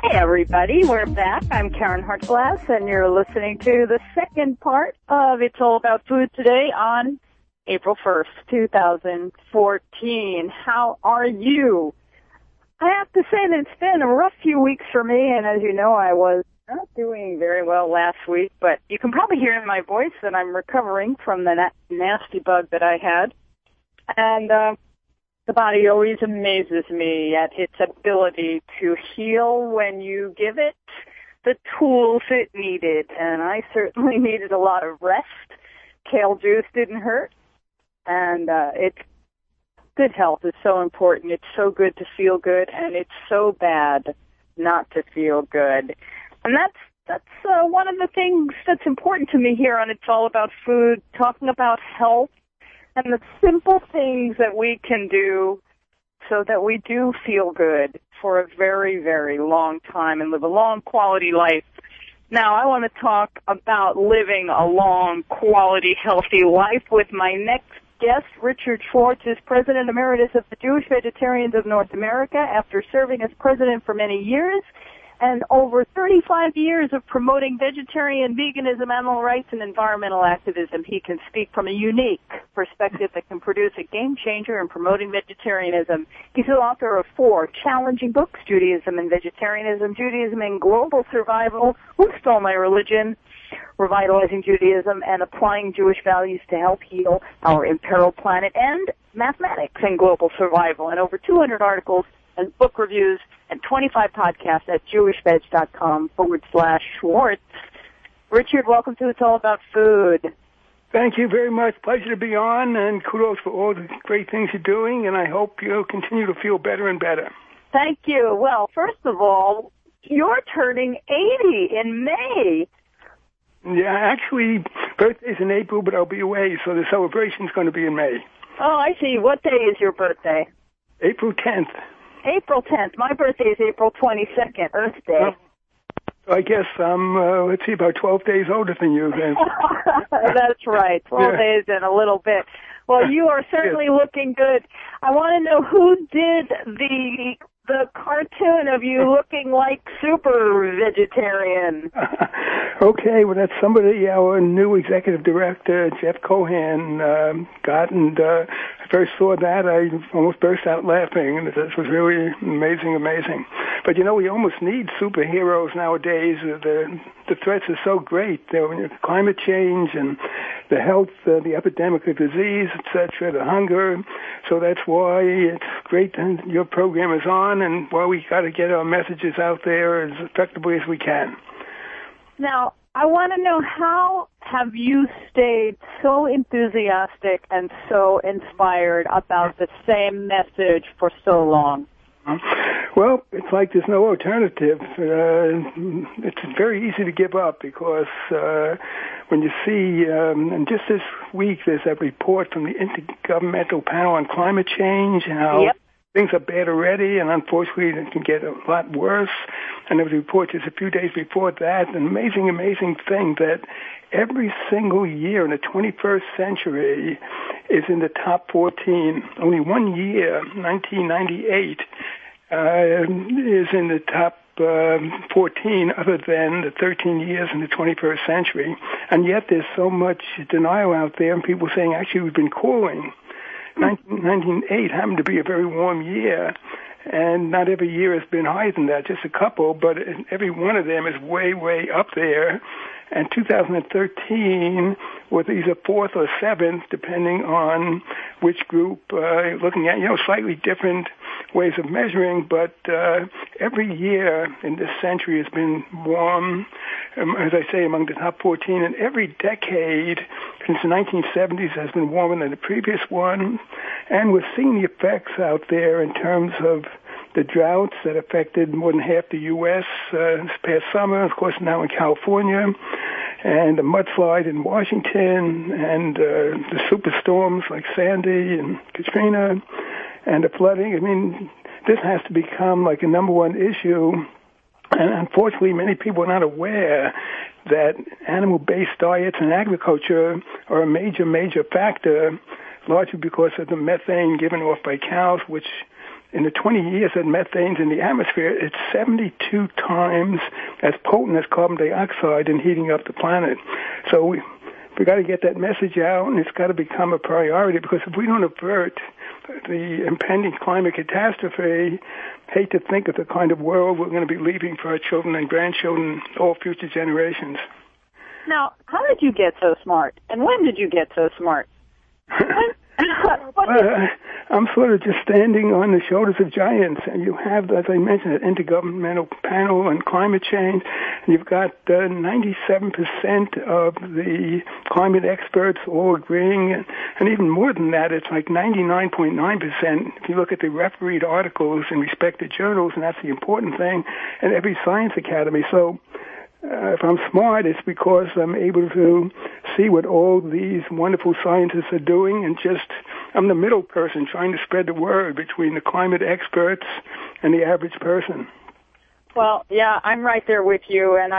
Hey everybody, we're back. I'm Karen Hartglass and you're listening to the second part of It's All About Food today on April 1st, 2014. How are you? I have to say that it's been a rough few weeks for me, and as you know, I was not doing very well last week, but you can probably hear in my voice that I'm recovering from the nasty bug that I had. And the body always amazes me at its ability to heal when you give it the tools it needed. And I certainly needed a lot of rest. Kale juice didn't hurt. And good health is so important. It's so good to feel good, and it's so bad not to feel good. And that's one of the things that's important to me here on It's All About Food, talking about health and the simple things that we can do so that we do feel good for a very, very long time and live a long, quality life. Now, I want to talk about living a long, quality, healthy life with my next guest. Richard Schwartz is President Emeritus of the Jewish Vegetarians of North America after serving as president for many years and over 35 years of promoting vegetarian, veganism, animal rights, and environmental activism. He can speak from a unique perspective that can produce a game changer in promoting vegetarianism. He's the author of 4 challenging books: Judaism and Vegetarianism, Judaism and Global Survival, Who Stole My Religion?, Revitalizing Judaism and Applying Jewish Values to Help Heal Our Imperiled Planet, and Mathematics and Global Survival, and over 200 articles and book reviews and 25 podcasts at jewishveg.com/Schwartz. Richard, welcome to It's All About Food. Thank you very much. Pleasure to be on, and kudos for all the great things you're doing, and I hope you'll continue to feel better and better. Thank you. Well, first of all, you're turning 80 in May. Yeah, actually, birthday's in April, but I'll be away, so the celebration's going to be in May. Oh, I see. What day is your birthday? April 10th. April 10th. My birthday is April 22nd, Earth Day. I guess I'm, about 12 days older than you then. That's right. 12 days and a little bit. Well, you are certainly looking good. I want to know who did the cartoon of you looking like super vegetarian. Okay, well, that's somebody our new executive director, Jeff Cohen, got, and I first saw that, I almost burst out laughing, and this was really amazing. But, you know, we almost need superheroes nowadays. The threats are so great. Climate change and the health, the epidemic of disease, etc., the hunger. So that's why it's great that your program is on, and why we got to get our messages out there as effectively as we can. Now, I want to know, how have you stayed so enthusiastic and so inspired about the same message for so long? Well, it's like there's no alternative. It's very easy to give up because when you see, and just this week there's a report from the Intergovernmental Panel on Climate Change, how things are bad already, and unfortunately it can get a lot worse. And there was a report just a few days before that, an amazing thing that every single year in the 21st century is in the top 14. Only one year, 1998, is in the top 14 other than the 13 years in the 21st century. And yet there's so much denial out there, and people saying, actually, we've been cooling. 1908 happened to be a very warm year, and not every year has been higher than that, just a couple, but every one of them is way up there. And 2013 was either 4th or 7th, depending on which group looking at, slightly different ways of measuring, but every year in this century has been warm, as I say, among the top 14, and every decade since the 1970s has been warmer than the previous one, and we're seeing the effects out there in terms of the droughts that affected more than half the U.S. This past summer, of course, now in California, and the mudslide in Washington, and the superstorms like Sandy and Katrina, and the flooding. I mean, this has to become like a number one issue, and unfortunately many people are not aware that animal-based diets and agriculture are a major factor, largely because of the methane given off by cows, which in the 20 years that methane's in the atmosphere, it's 72 times as potent as carbon dioxide in heating up the planet. So we got to get that message out, and it's got to become a priority, because if we don't avert the impending climate catastrophe, hate to think of the kind of world we're going to be leaving for our children and grandchildren, all future generations. Now, how did you get so smart? And when did you get so smart? I'm sort of just standing on the shoulders of giants. And you have, as I mentioned, an intergovernmental panel on climate change. And you've got 97% of the climate experts all agreeing. And even more than that, it's like 99.9% if you look at the refereed articles in respected journals, and that's the important thing, and every science academy. So if I'm smart, it's because I'm able to see what all these wonderful scientists are doing, and I'm the middle person trying to spread the word between the climate experts and the average person. Well, yeah, I'm right there with you, and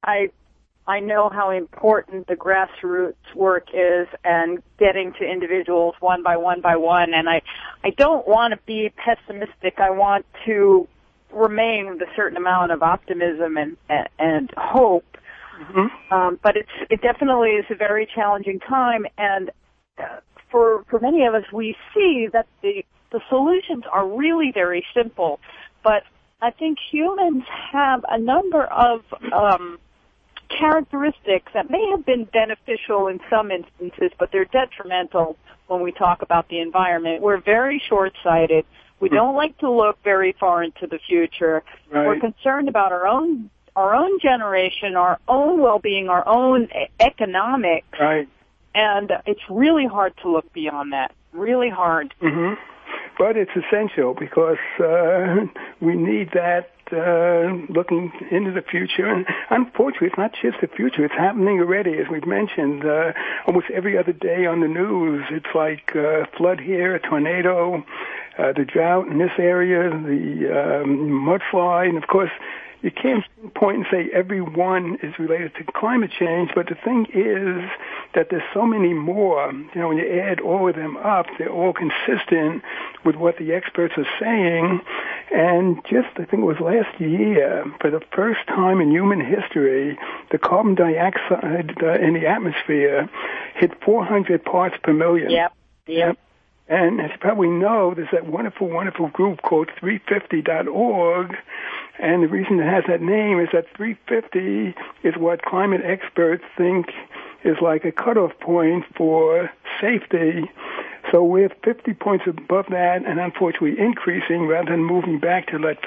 I know how important the grassroots work is, and getting to individuals one by one, and I don't want to be pessimistic. I want to remain with a certain amount of optimism and hope. Mm-hmm. But it definitely is a very challenging time, and for many of us, we see that the solutions are really very simple, but I think humans have a number of characteristics that may have been beneficial in some instances, but they're detrimental when we talk about the environment. We're very short-sighted. We don't like to look very far into the future. Right. We're concerned about our own generation, our own well-being, our own economics. Right. And it's really hard to look beyond that. Really hard. Mm-hmm. But it's essential, because we need that looking into the future. And unfortunately, it's not just the future. It's happening already, as we've mentioned. Almost every other day on the news, it's like flood here, a tornado, the drought in this area, the mudslide, and of course, you can't point and say every one is related to climate change, but the thing is that there's so many more. You know, when you add all of them up, they're all consistent with what the experts are saying. And just, I think it was last year, for the first time in human history, the carbon dioxide in the atmosphere hit 400 parts per million. Yep. And as you probably know, there's that wonderful, wonderful group called 350.org. And the reason it has that name is that 350 is what climate experts think is like a cutoff point for safety. So we're 50 points above that, and unfortunately increasing rather than moving back to that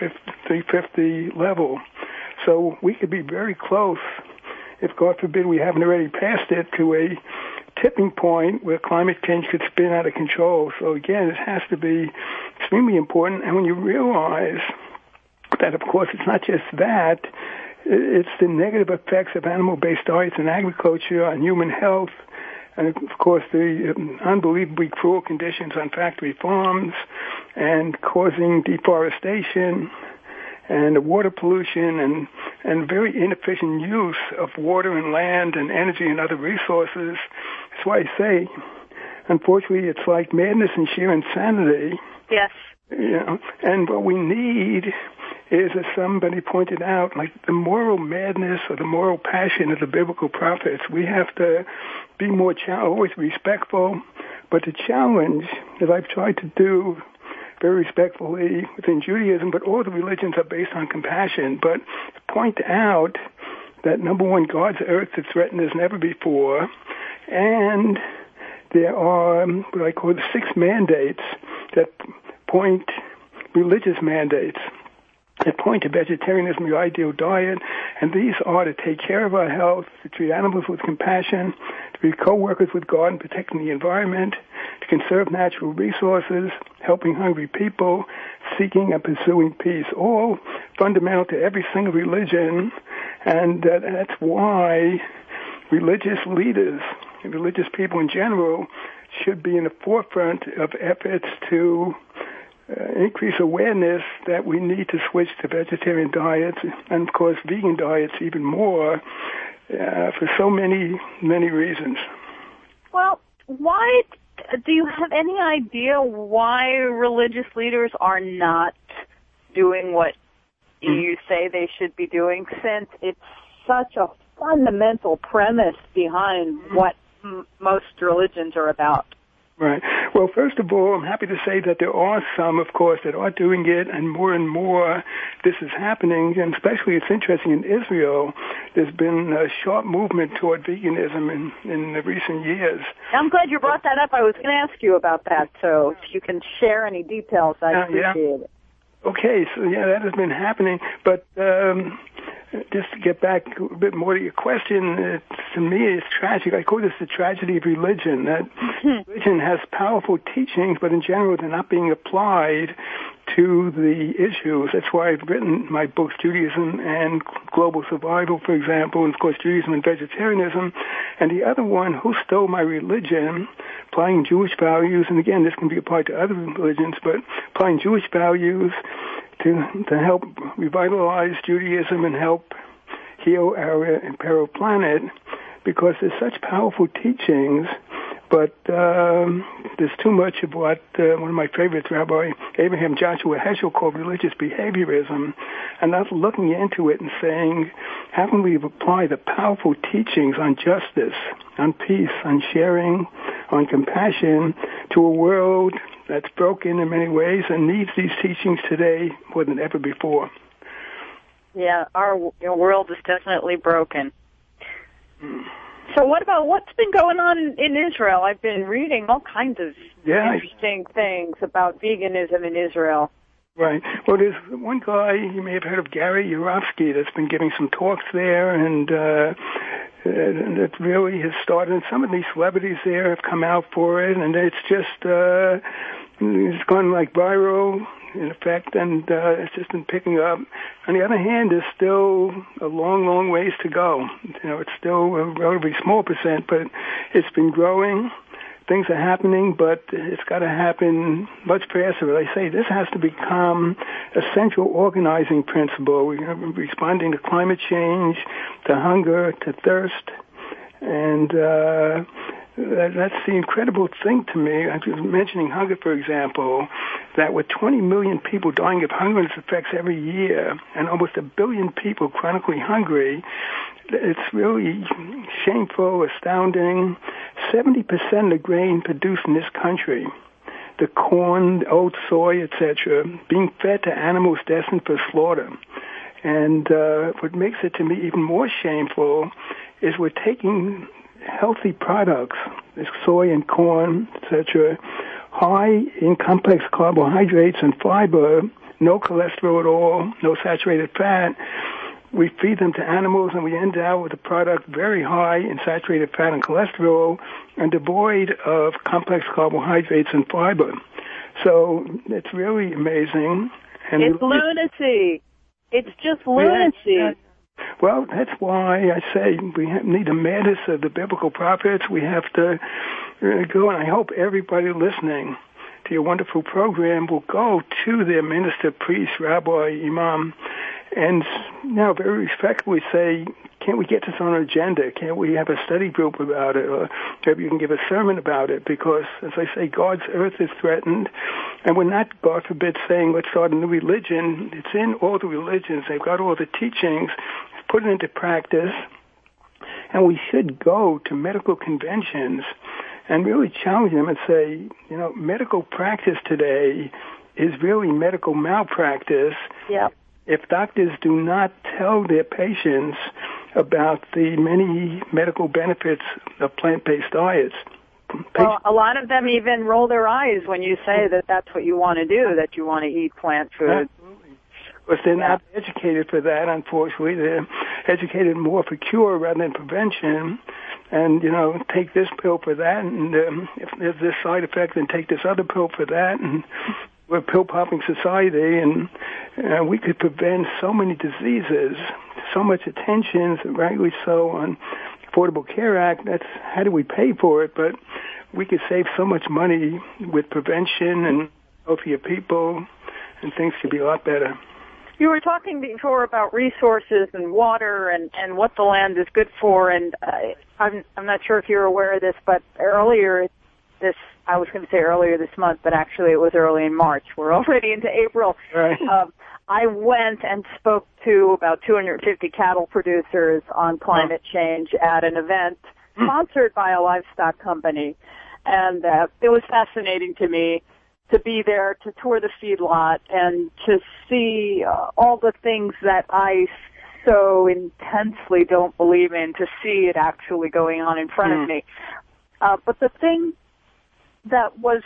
350 level. So we could be very close, if God forbid we haven't already passed it, to a tipping point where climate change could spin out of control. So again, it has to be extremely important. And when you realize that, of course, it's not just that, it's the negative effects of animal-based diets and agriculture on human health, and of course the unbelievably cruel conditions on factory farms, and causing deforestation, and the water pollution, and very inefficient use of water and land and energy and other resources. That's why I say, unfortunately, it's like madness and sheer insanity. Yes. You know, and what we need is, as somebody pointed out, like the moral madness or the moral passion of the biblical prophets. We have to be more always respectful, but the challenge, as I've tried to do very respectfully within Judaism, but all the religions are based on compassion, but point out that, number one, God's earth is threatened as never before, and there are what I call the 6 mandates that point, religious mandates, that point to vegetarianism, the ideal diet, and these are to take care of our health, to treat animals with compassion, to be co-workers with God in protecting the environment, to conserve natural resources, helping hungry people, seeking and pursuing peace, all fundamental to every single religion, and that's why religious leaders, and religious people in general, should be in the forefront of efforts to increase awareness that we need to switch to vegetarian diets, and of course vegan diets even more, for so many reasons. Well, why do you have any idea why religious leaders are not doing what you say they should be doing, since it's such a fundamental premise behind what most religions are about? Right. Well, first of all, I'm happy to say that there are some, of course, that are doing it, and more this is happening, and especially it's interesting in Israel, there's been a sharp movement toward veganism in the recent years. I'm glad you brought that up. I was going to ask you about that, so if you can share any details, I'd appreciate it. Okay, so that has been happening, but just to get back a bit more to your question, to me it's tragic. I call this the tragedy of religion, that religion has powerful teachings, but in general they're not being applied to the issues. That's why I've written my books, Judaism and Global Survival, for example, and of course Judaism and Vegetarianism, and the other one, Who Stole My Religion?, applying Jewish values, and again this can be applied to other religions, but applying Jewish values to help revitalize Judaism and help heal our imperial planet, because there's such powerful teachings, but there's too much of what one of my favorites, Rabbi Abraham Joshua Heschel, called religious behaviorism, and not looking into it and saying, how can we apply the powerful teachings on justice, on peace, on sharing, on compassion to a world that's broken in many ways and needs these teachings today more than ever before. Yeah, our world is definitely broken. So what about what's been going on in Israel? I've been reading all kinds of interesting things about veganism in Israel. Right. Well, there's one guy, you may have heard of, Gary Yourofsky, that's been giving some talks there, and that really has started. And some of these celebrities there have come out for it, and it's just it's gone like viral in effect, and it's just been picking up. On the other hand, there's still a long, long ways to go. It's still a relatively small percent, but it's been growing. Things are happening, but it's got to happen much faster. They say this has to become a central organizing principle. We're responding to climate change, to hunger, to thirst, and that's the incredible thing to me. I was mentioning hunger, for example, that with 20 million people dying of hunger and its effects every year, and almost 1 billion people chronically hungry, it's really shameful, astounding. 70% of the grain produced in this country, the corn, oat, soy, etc., being fed to animals destined for slaughter. And what makes it to me even more shameful is we're taking healthy products, like soy and corn, etc., high in complex carbohydrates and fiber, no cholesterol at all, no saturated fat. We feed them to animals, and we end out with a product very high in saturated fat and cholesterol and devoid of complex carbohydrates and fiber. So it's really amazing. And it's lunacy. It's just lunacy. Well, that's why I say we need the madness of the biblical prophets. We have to go, and I hope everybody listening to your wonderful program will go to their minister, priest, rabbi, imam, and now very respectfully say, can't we get this on our agenda? Can't we have a study group about it? Or maybe you can give a sermon about it, because, as I say, God's earth is threatened, and we're not, God forbid, saying let's start a new religion. It's in all the religions. They've got all the teachings, put it into practice, and we should go to medical conventions and really challenge them and say, medical practice today is really medical malpractice. Yep. If doctors do not tell their patients about the many medical benefits of plant-based diets. Well, a lot of them even roll their eyes when you say that that's what you want to do, that you want to eat plant food. Absolutely. Because they're not educated for that, unfortunately. They're educated more for cure rather than prevention. And, take this pill for that, and if there's this side effect, then take this other pill for that. And we're a pill-popping society, and we could prevent so many diseases, so much attention, rightly so, on Affordable Care Act. That's how do we pay for it? But we could save so much money with prevention and healthier people, and things could be a lot better. You were talking before about resources and water and what the land is good for, and I'm not sure if you're aware of this, but earlier I was going to say earlier this month, but actually it was early in March. We're already into April. Right. I went and spoke to about 250 cattle producers on climate change at an event sponsored by a livestock company. And it was fascinating to me to be there, to tour the feedlot, and to see all the things that I so intensely don't believe in, to see it actually going on in front of me. But the thing that was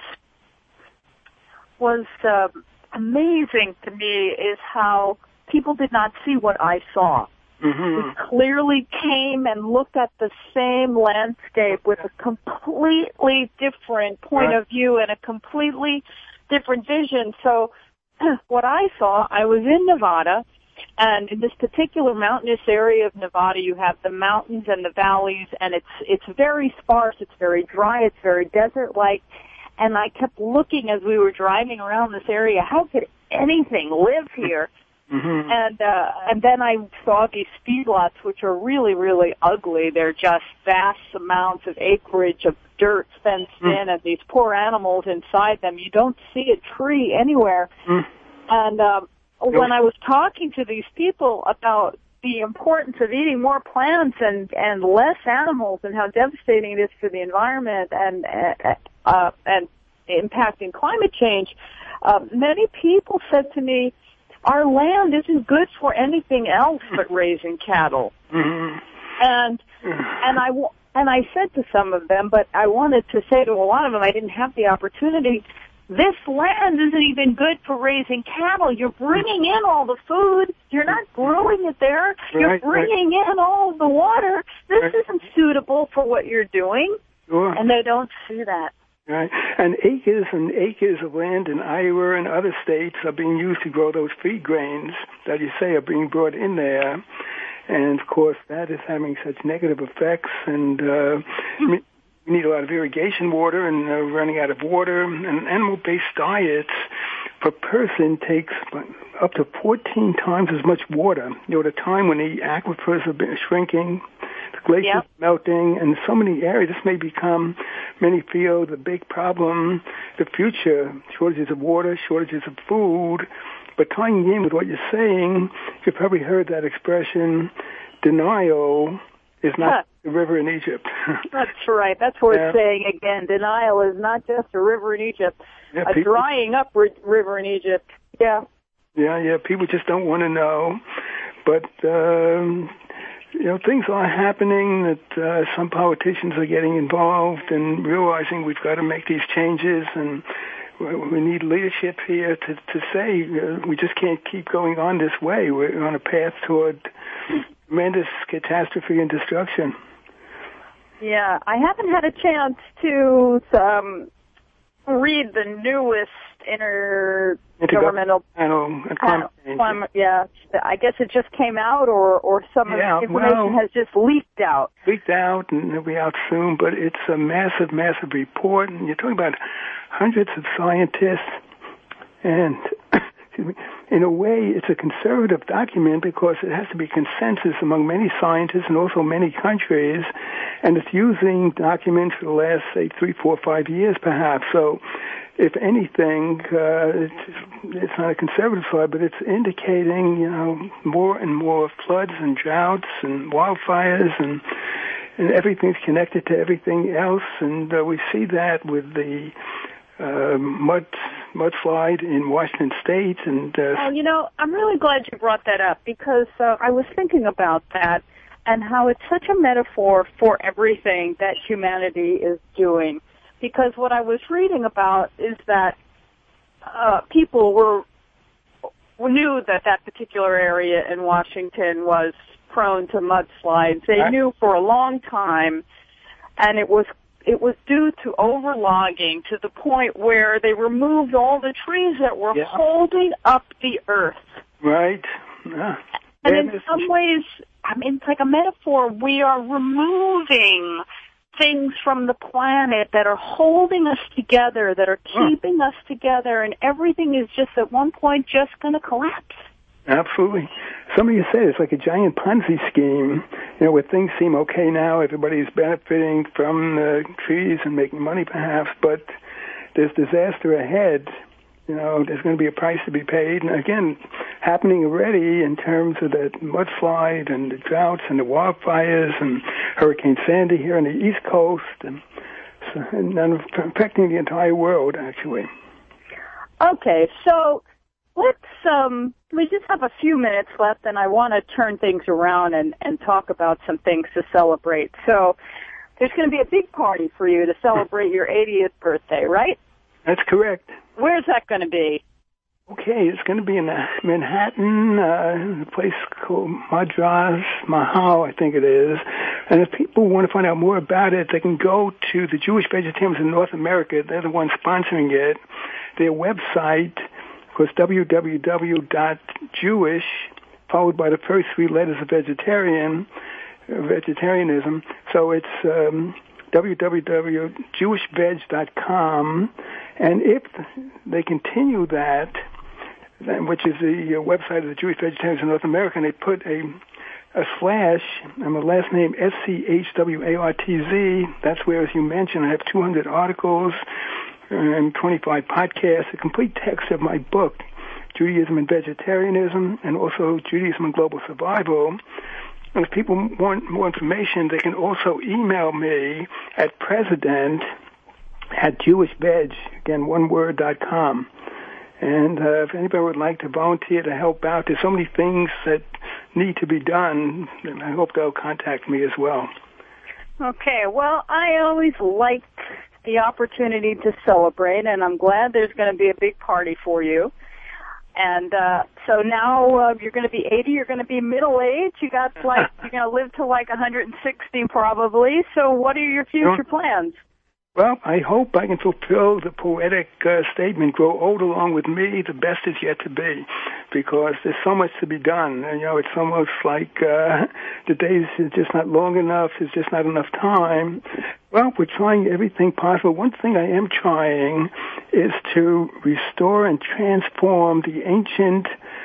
amazing to me is how people did not see what I saw. We clearly came and looked at the same landscape with a completely different point of view and a completely different vision. So what I saw, I was in Nevada, and in this particular mountainous area of Nevada, you have the mountains and the valleys, and it's very sparse, it's very dry, it's very desert-like. And I kept looking as we were driving around this area, how could anything live here? And then I saw these feedlots, which are really, really ugly. They're just vast amounts of acreage of dirt fenced in, and these poor animals inside them. You don't see a tree anywhere. And when I was talking to these people about the importance of eating more plants and less animals, and how devastating it is for the environment and impacting climate change, many people said to me, our land isn't good for anything else but raising cattle. And I said to some of them, but I wanted to say to a lot of them, I didn't have the opportunity, this land isn't even good for raising cattle. You're bringing in all the food. You're not growing it there. You're bringing in all the water. This isn't suitable for what you're doing. And they don't see that. Right. And acres of land in Iowa and other states are being used to grow those feed grains that you say are being brought in there. And, of course, that is having such negative effects. And we need a lot of irrigation water, and running out of water. And animal-based diets per person takes up to 14 times as much water. At a time when the aquifers have been shrinking, glaciers melting, and so many areas. This may become, many feel, the big problem, the future, shortages of water, shortages of food. But tying in with what you're saying, you've probably heard that expression, denial is not the river in Egypt. That's right. That's worth saying again. Denial is not just a river in Egypt, a drying up river in Egypt. Yeah, people just don't want to know. But things are happening that some politicians are getting involved and realizing we've got to make these changes, and we need leadership here to say we just can't keep going on this way. We're on a path toward tremendous catastrophe and destruction. Yeah, I haven't had a chance to read the newest intergovernmental panel. Yeah, I guess it just came out, or some of the information has just leaked out. And it'll be out soon, but it's a massive, massive report, and you're talking about hundreds of scientists, and in a way, it's a conservative document because it has to be consensus among many scientists and also many countries, and it's using documents for the last, say, 3, 4, 5 years, perhaps. So, if anything, it's not a conservative side, but it's indicating, more and more floods and droughts and wildfires, and everything's connected to everything else, and we see that with the mudslide in Washington State. And I'm really glad you brought that up, because I was thinking about that and how it's such a metaphor for everything that humanity is doing. Because what I was reading about is that people knew that particular area in Washington was prone to mudslides. They knew for a long time, and it was due to overlogging to the point where they removed all the trees that were holding up the earth. Right. And in some ways, it's like a metaphor. We are removing things from the planet that are holding us together, that are keeping us together, and everything is just at one point just going to collapse. Absolutely. Somebody said it's like a giant Ponzi scheme, where things seem okay now, everybody's benefiting from the trees and making money perhaps, but there's disaster ahead. There's going to be a price to be paid. And again, happening already in terms of the mudslide and the droughts and the wildfires and Hurricane Sandy here on the East Coast and affecting the entire world, actually. Okay, so we just have a few minutes left, and I want to turn things around and talk about some things to celebrate. So there's going to be a big party for you to celebrate your 80th birthday, right? That's correct. Where's that going to be? Okay, it's going to be in Manhattan, a place called Madras Mahal, I think it is. And if people want to find out more about it, they can go to the Jewish Vegetarians in North America. They're the ones sponsoring it. Their website was www.jewish, followed by the first three letters of vegetarianism. So it's www.jewishveg.com. And if they continue that, which is the website of the Jewish Vegetarians in North America, and they put a slash, and my last name, SCHWARTZ, that's where, as you mentioned, I have 200 articles and 25 podcasts, a complete text of my book, Judaism and Vegetarianism, and also Judaism and Global Survival. And if people want more information, they can also email me at president@jewishveg, again, oneword.com. And if anybody would like to volunteer to help out, there's so many things that need to be done, and I hope they'll contact me as well. Okay, well, I always like the opportunity to celebrate, and I'm glad there's going to be a big party for you. And so now you're going to be 80, you're going to be middle-aged, you're going to live to like 160 probably. So what are your future plans? Well, I hope I can fulfill the poetic statement, grow old along with me, the best is yet to be, because there's so much to be done. And, it's almost like the days are just not long enough, there's just not enough time. Well, we're trying everything possible. One thing I am trying is to restore and transform the ancient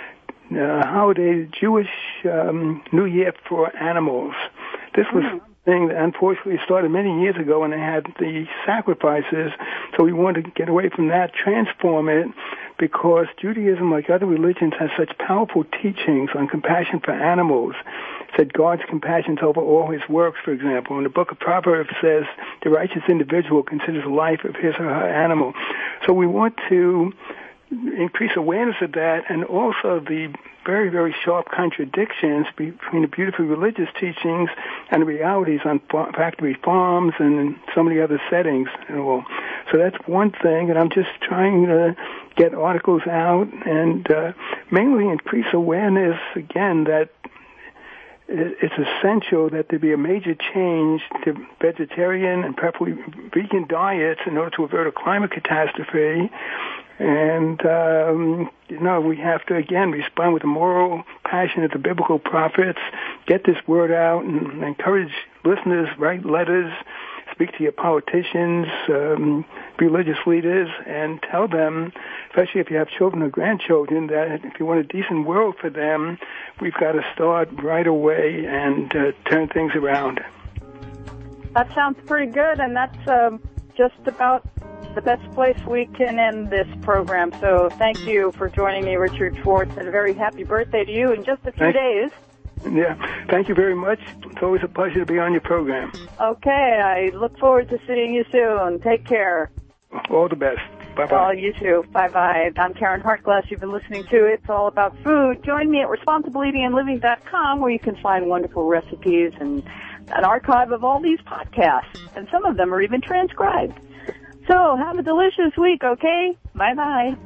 holiday Jewish New Year for animals. This was thing that unfortunately started many years ago when they had the sacrifices. So we want to get away from that, transform it, because Judaism, like other religions, has such powerful teachings on compassion for animals. It said God's compassion over all his works, for example. And the book of Proverbs says the righteous individual considers the life of his or her animal. So we want to increase awareness of that, and also the very, very sharp contradictions between the beautiful religious teachings and the realities on factory farms and so many other settings. So that's one thing, and I'm just trying to get articles out and mainly increase awareness, again, that it's essential that there be a major change to vegetarian and preferably vegan diets in order to avert a climate catastrophe. And, we have to, again, respond with the moral passion of the biblical prophets, get this word out, and encourage listeners, write letters, speak to your politicians, religious leaders, and tell them, especially if you have children or grandchildren, that if you want a decent world for them, we've got to start right away and turn things around. That sounds pretty good, and that's just about the best place we can end this program. So thank you for joining me, Richard Schwartz, and a very happy birthday to you in just a few days. Yeah, thank you very much. It's always a pleasure to be on your program. Okay, I look forward to seeing you soon. Take care. All the best. Bye-bye. Oh, you too. Bye-bye. I'm Karen Hartglass. You've been listening to It's All About Food. Join me at ResponsibleEatingAndLiving.com, where you can find wonderful recipes and an archive of all these podcasts. And some of them are even transcribed. So have a delicious week, okay? Bye-bye.